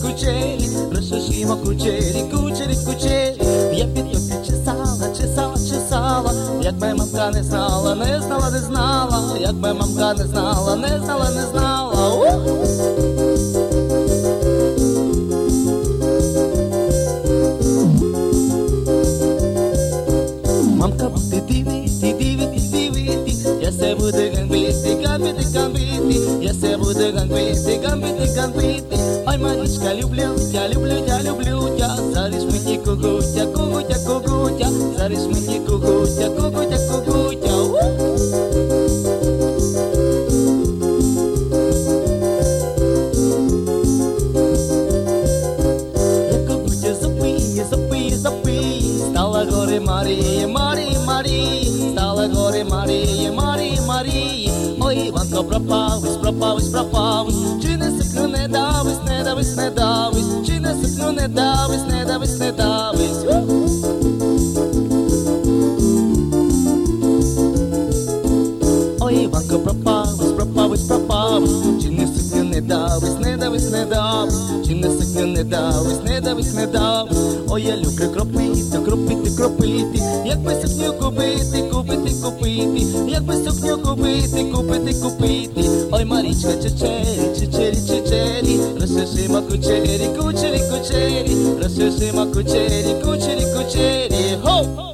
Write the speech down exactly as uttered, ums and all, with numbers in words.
кучері, розшишимо кучері, кучері, кучері. Я під тобі чесала, чесала, чесала, як моя мамка не знала, не знала, не знала, як моя мамка не знала, не знала, не знала. У! Мамка буде дивити, дивити, дивити, я се буду ганбити, ганбити, ганбити, я се буду ганбити, ганбити, ганбити. Ой, Марічка, люблю тя, люблю тя, люблю тя, заріж мені кугутя, кугутя, кугутя, заріж мені кугутя, кугутя, кугутя. Я кугутя запиє, запиє, запиє, стала горе Марії, Марії, Марії, стала горе Марії, Марії, Марії. Ой, Іванко, пропавись, пропавись, пропавись, чи не сикну, не давись, не давись, не давись, чи не сикну, не давись, не давись, не давись. Ой, Іванко, пропавись, пропавись, пропавись, чи не сикну, не давись, не давись, не давись, чи не сикну, не давись, не давись, не давись. Ой, я люблю кропити, кропити, кропити, як би сукню купити, купити, купити, як би сукню купити, купити, купити. Ой, Марічка, чечері, чечері, чечері, розшишимо кучері, кучері, кучері, розшишимо кучері, кучері, кучері. Хоу!